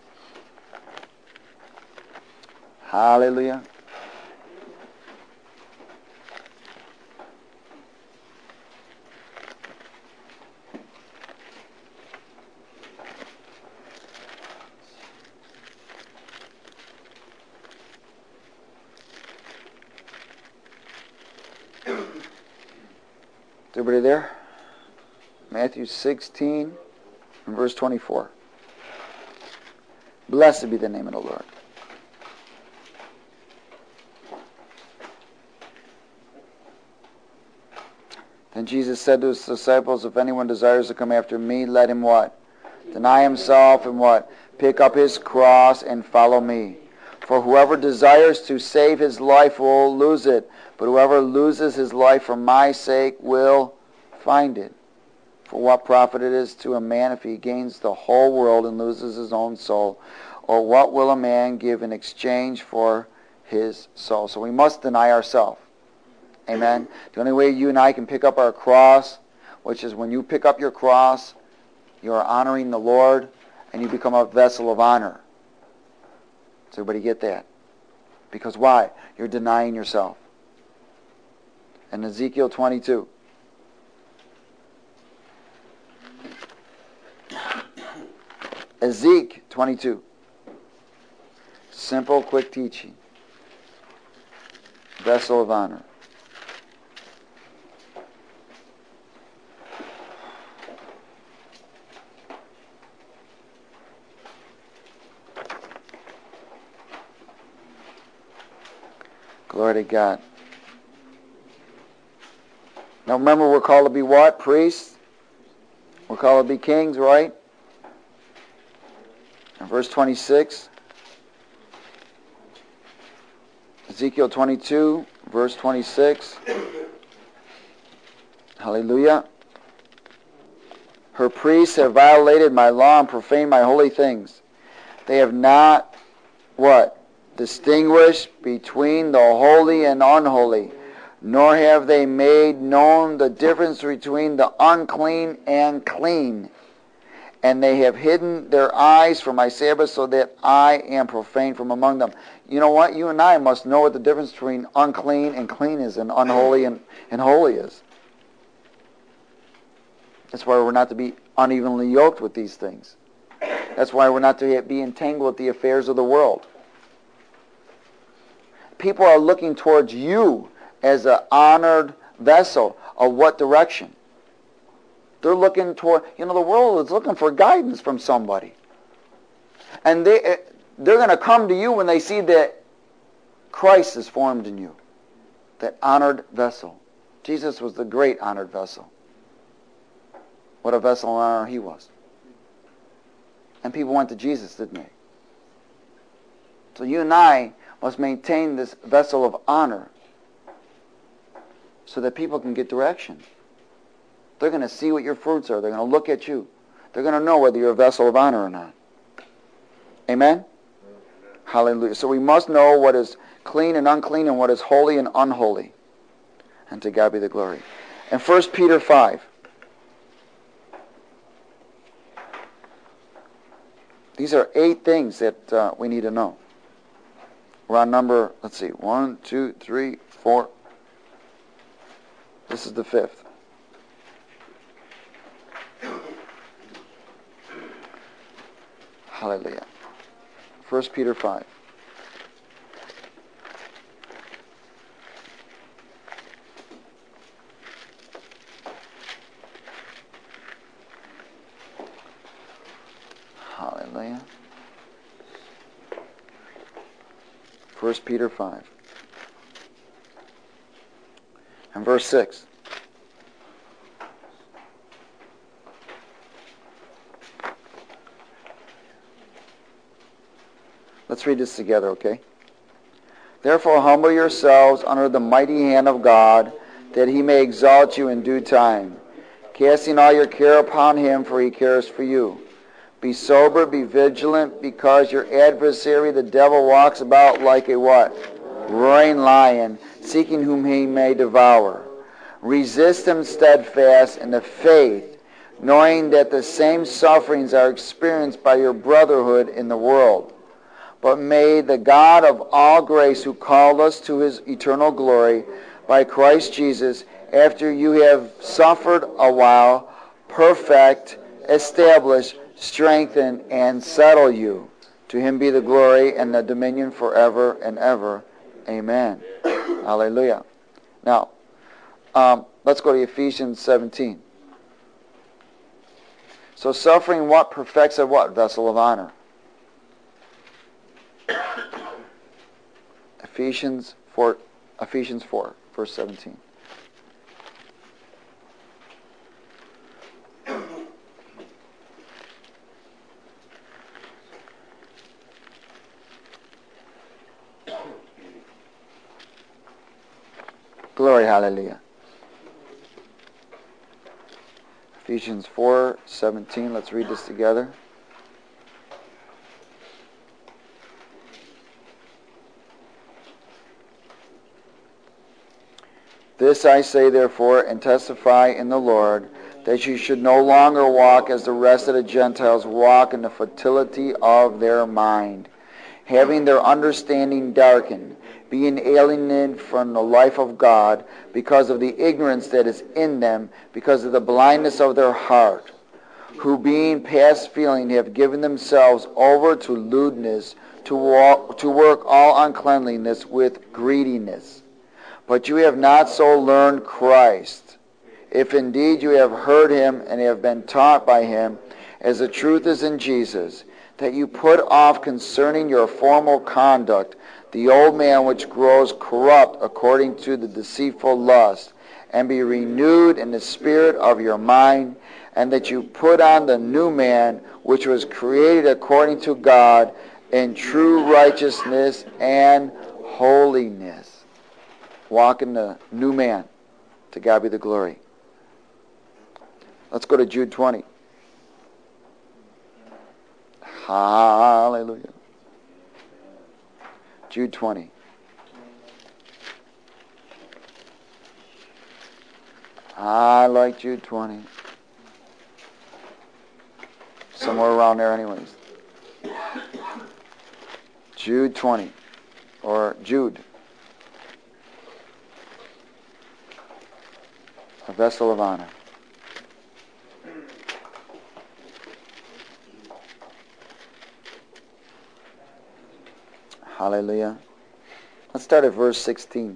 Hallelujah. Is everybody there? Matthew sixteen and verse twenty-four. Blessed be the name of the Lord. Then Jesus said to his disciples, if anyone desires to come after me, let him what? Deny himself and what? Pick up his cross and follow me. For whoever desires to save his life will lose it, but whoever loses his life for my sake will find it. For what profit it is to a man if he gains the whole world and loses his own soul? Or what will a man give in exchange for his soul? So we must deny ourselves. Amen? The only way you and I can pick up our cross, which is when you pick up your cross, you are honoring the Lord, and you become a vessel of honor. Does everybody get that? Because why? You're denying yourself. And Ezekiel twenty-two. Ezekiel twenty-two. Simple, quick teaching. Vessel of honor. Glory to God. Now remember, we're called to be what? Priests? We're called to be kings, right? In verse twenty-six. Ezekiel twenty-two, verse twenty-six. Hallelujah. Her priests have violated my law and profaned my holy things. They have not, what? Distinguished between the holy and unholy, nor have they made known the difference between the unclean and clean. And they have hidden their eyes from my Sabbath, so that I am profane from among them. You know what? You and I must know what the difference between unclean and clean is, and unholy and, and holy is. That's why we're not to be unevenly yoked with these things. That's why we're not to be entangled with the affairs of the world. people are looking towards you as an honored vessel. Of what direction? They're looking toward, you know, the world is looking for guidance from somebody. And they, they're going to come to you when they see that Christ is formed in you. That honored vessel. Jesus was the great honored vessel. What a vessel of honor he was. And people went to Jesus, didn't they? So you and I must maintain this vessel of honor so that people can get direction. They're going to see what your fruits are. They're going to look at you. They're going to know whether you're a vessel of honor or not. Amen? Amen? Hallelujah. So we must know what is clean and unclean and what is holy and unholy. And to God be the glory. And First Peter five. These are eight things that uh, we need to know. We're on number, let's see, one, two, three, four. This is the fifth. Hallelujah. First Peter five. Hallelujah. First Peter five. And verse six. Let's read this together, okay? Therefore humble yourselves under the mighty hand of God, that he may exalt you in due time, casting all your care upon him, for he cares for you. Be sober, be vigilant, because your adversary, the devil, walks about like a what? Roaring lion, seeking whom he may devour. Resist him steadfast in the faith, knowing that the same sufferings are experienced by your brotherhood in the world. But may the God of all grace, who called us to his eternal glory by Christ Jesus, after you have suffered a while, perfect, establish, strengthen, and settle you. To him be the glory and the dominion forever and ever. Amen. Hallelujah. Now, um, let's go to Ephesians seventeen. So suffering what perfects a what? Vessel of honor. Ephesians four, Ephesians four, verse seventeen. Glory, hallelujah. Ephesians four seventeen. Let's read this together. This I say, therefore, and testify in the Lord, that you should no longer walk as the rest of the Gentiles walk in the futility of their mind, having their understanding darkened, being alienated from the life of God because of the ignorance that is in them, because of the blindness of their heart, who being past feeling have given themselves over to lewdness, to, walk, to work all uncleanliness with greediness. But you have not so learned Christ, if indeed you have heard him and have been taught by him, as the truth is in Jesus, that you put off concerning your former conduct the old man which grows corrupt according to the deceitful lust, and be renewed in the spirit of your mind, and that you put on the new man which was created according to God in true righteousness and holiness. Walk in the new man. To God be the glory. Let's go to Jude twenty. Hallelujah. Jude twenty. I like Jude twenty. Somewhere around there anyways. Jude twenty. Or Jude. A vessel of honor. Hallelujah. Let's Let's start at verse sixteen.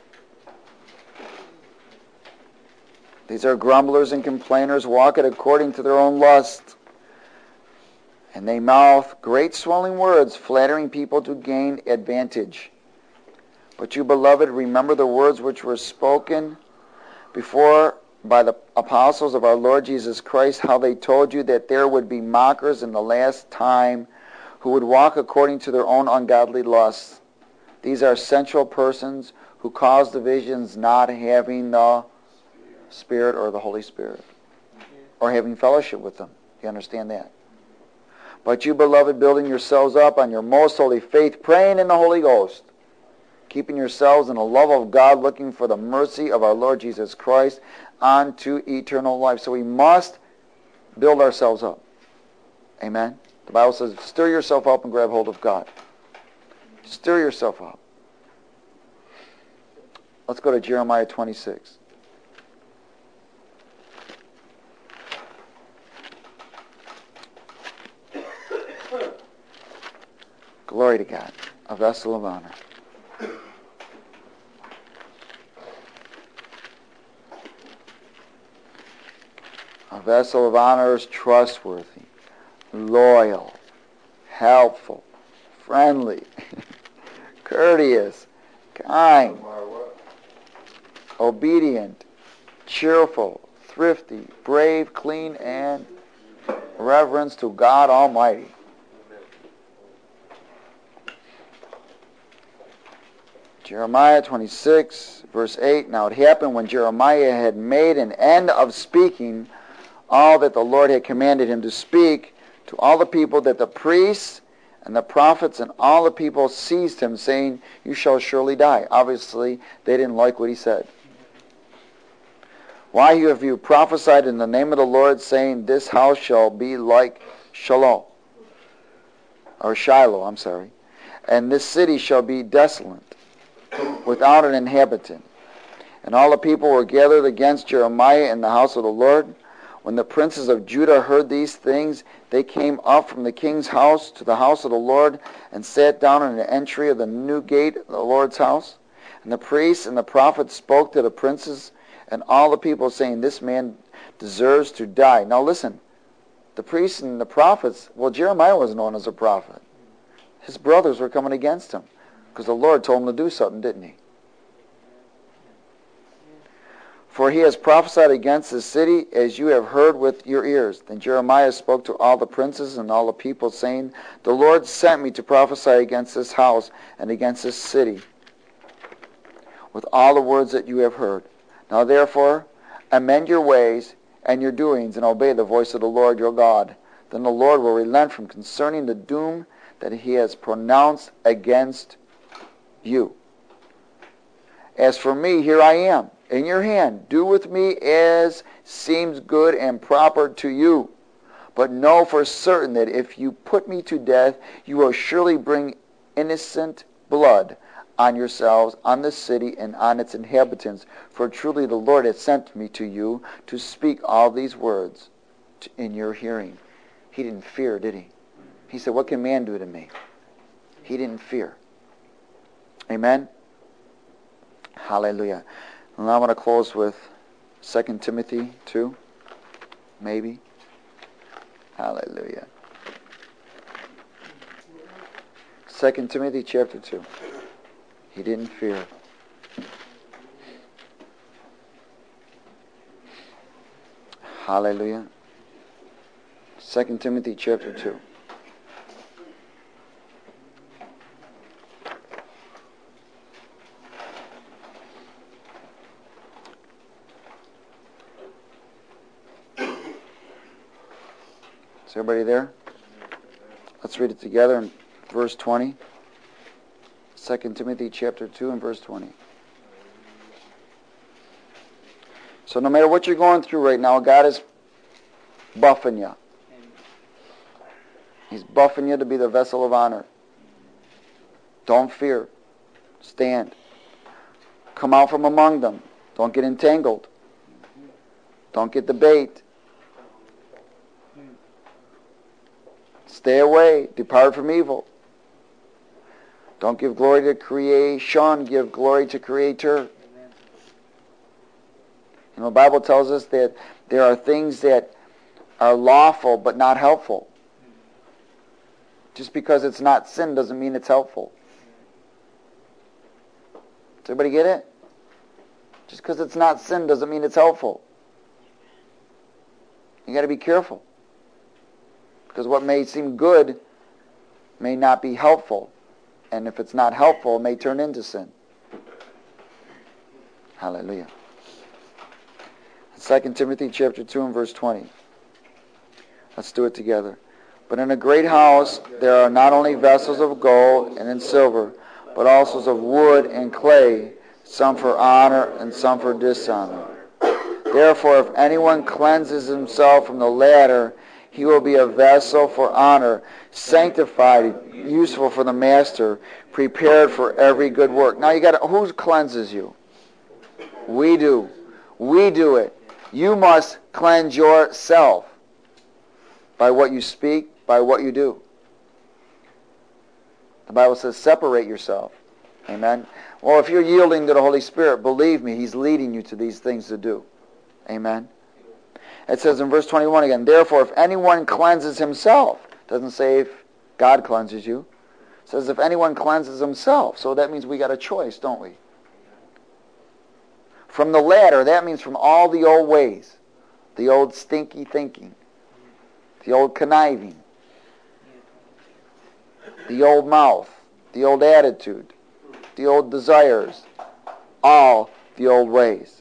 These are grumblers and complainers, walk it according to their own lust. And they mouth great swelling words, flattering people to gain advantage. But you, beloved, remember the words which were spoken before by the apostles of our Lord Jesus Christ, how they told you that there would be mockers in the last time who would walk according to their own ungodly lusts. These are sensual persons who cause divisions, not having the Spirit or the Holy Spirit, or having fellowship with them. You understand that? But you, beloved, building yourselves up on your most holy faith, praying in the Holy Ghost, keeping yourselves in the love of God, looking for the mercy of our Lord Jesus Christ unto eternal life. So we must build ourselves up. Amen? The Bible says, stir yourself up and grab hold of God. Stir yourself up. Let's go to Jeremiah twenty-six. Glory to God. A vessel of honor. A vessel of honor is trustworthy, loyal, helpful, friendly, courteous, kind, obedient, cheerful, thrifty, brave, clean, and reverence to God Almighty. Jeremiah twenty-six, verse eight, Now it happened when Jeremiah had made an end of speaking all that the Lord had commanded him to speak to all the people, that the priests and the prophets and all the people seized him, saying, You shall surely die. Obviously, they didn't like what he said. Why have you prophesied in the name of the Lord, saying, This house shall be like Shiloh, or Shiloh, I'm sorry, and this city shall be desolate, without an inhabitant. And all the people were gathered against Jeremiah in the house of the Lord. When the princes of Judah heard these things, they came up from the king's house to the house of the Lord, and sat down in the entry of the new gate of the Lord's house. And the priests and the prophets spoke to the princes and all the people, saying, This man deserves to die. Now listen, the priests and the prophets, well, Jeremiah was known as a prophet. His brothers were coming against him, because the Lord told him to do something, didn't he? For he has prophesied against this city, as you have heard with your ears. Then Jeremiah spoke to all the princes and all the people, saying, The Lord sent me to prophesy against this house and against this city, with all the words that you have heard. Now therefore, amend your ways and your doings, and obey the voice of the Lord your God. Then the Lord will relent from concerning the doom that he has pronounced against you. As for me, here I am, in your hand. Do with me as seems good and proper to you. But know for certain that if you put me to death, you will surely bring innocent blood on yourselves, on the city, and on its inhabitants. For truly the Lord has sent me to you to speak all these words in your hearing. He didn't fear, did he? He said, What can man do to me? He didn't fear. Amen? Hallelujah. And I want to close with Second Timothy two, maybe. Hallelujah. Second Timothy chapter two. He didn't fear. Hallelujah. Second Timothy chapter two. Is everybody there? Let's read it together in verse twenty. Second Timothy chapter two and verse twenty. So no matter what you're going through right now, God is buffing you. He's buffing you to be the vessel of honor. Don't fear. Stand. Come out from among them. Don't get entangled. Don't get the bait. Stay away. Depart from evil. Don't give glory to creation, give glory to Creator. You know, the Bible tells us that there are things that are lawful but not helpful. Just because it's not sin doesn't mean it's helpful. Does everybody get it? Just because it's not sin doesn't mean it's helpful. You got to be careful. Because what may seem good may not be helpful. And if it's not helpful, it may turn into sin. Hallelujah. Second Timothy chapter two and verse twenty. Let's do it together. But in a great house there are not only vessels of gold and in silver, but also of wood and clay, some for honor and some for dishonor. Therefore, if anyone cleanses himself from the latter, he will be a vessel for honor, sanctified, useful for the master, prepared for every good work. Now you got to, who cleanses you? We do. We do it. You must cleanse yourself by what you speak, by what you do. The Bible says separate yourself. Amen. Well, if you're yielding to the Holy Spirit, believe me, He's leading you to these things to do. Amen. It says in verse twenty-one again, therefore, if anyone cleanses himself, doesn't say if God cleanses you. It says if anyone cleanses himself. So that means we got a choice, don't we? From the latter, that means from all the old ways, the old stinky thinking, the old conniving, the old mouth, the old attitude, the old desires, all the old ways.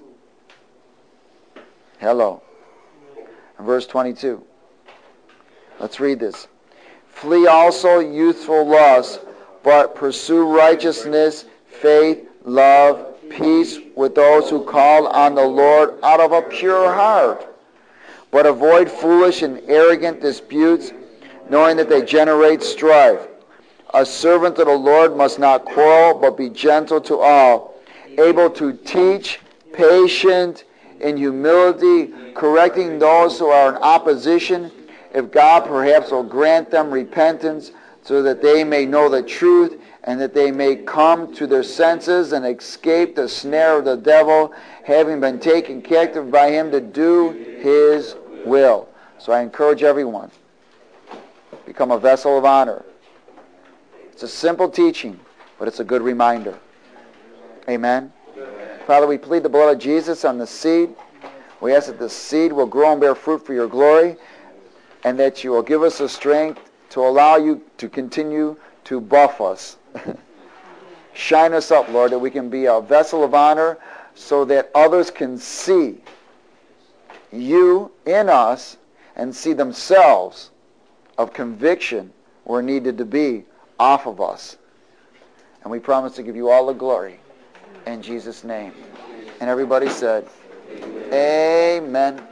Hello. Verse twenty-two. Let's read this. Flee also youthful lusts, but pursue righteousness, faith, love, peace with those who call on the Lord out of a pure heart. But avoid foolish and arrogant disputes, knowing that they generate strife. A servant of the Lord must not quarrel, but be gentle to all, able to teach, patient, in humility, correcting those who are in opposition, if God perhaps will grant them repentance, so that they may know the truth, and that they may come to their senses and escape the snare of the devil, having been taken captive by him to do his will. So I encourage everyone, become a vessel of honor. It's a simple teaching, but it's a good reminder. Amen. Father, we plead the blood of Jesus on the seed. We ask that the seed will grow and bear fruit for your glory, and that you will give us the strength to allow you to continue to buff us. Shine us up, Lord, that we can be a vessel of honor so that others can see you in us and see themselves of conviction where needed to be off of us. And we promise to give you all the glory in Jesus' name. And everybody said, Amen.